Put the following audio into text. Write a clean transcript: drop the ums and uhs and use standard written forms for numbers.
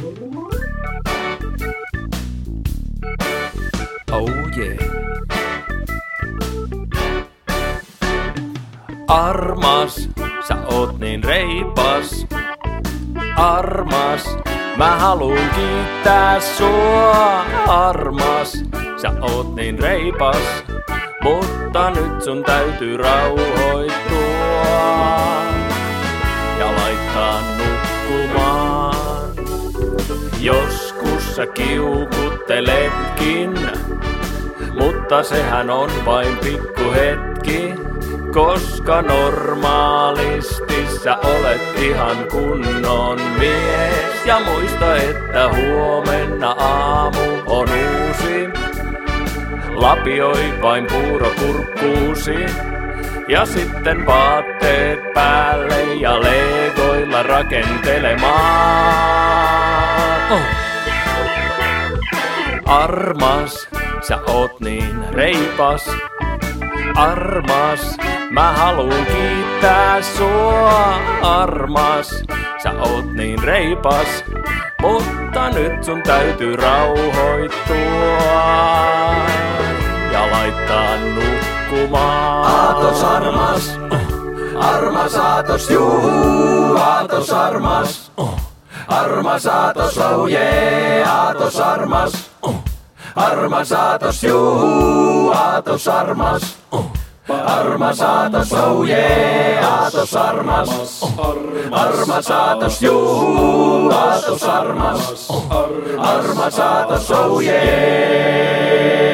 Oh yeah. Armas, sä oot niin reipas. Armas, mä haluun kiittää sua. Armas, sä oot niin reipas. Mutta nyt sun täytyy rauhoittua ja laittaa nukkumaan. Joskus sä kiukutteletkin, mutta sehän on vain pikkuhetki. Koska normaalisti sä olet ihan kunnon mies. Ja muista, että huomenna aamu on uusi. Lapioi vain puurokurkkuusi. Ja sitten vaatteet päälle ja legoilla rakentelemaan. Armas, sä oot niin reipas. Armas, mä haluun kiittää sua. Armas, sä oot niin reipas. Mutta nyt sun täytyy rauhoittua ja laittaa nukkumaan. Aatos armas, armas aatos juu, aatos armas. Armas aatos oh yeah, aatos armas. Armas aatos juu, aatos armas. Armas aatos oh yeah, aatos armas. Armas aatos juu, aatos armas. Armas aatos oh yeah.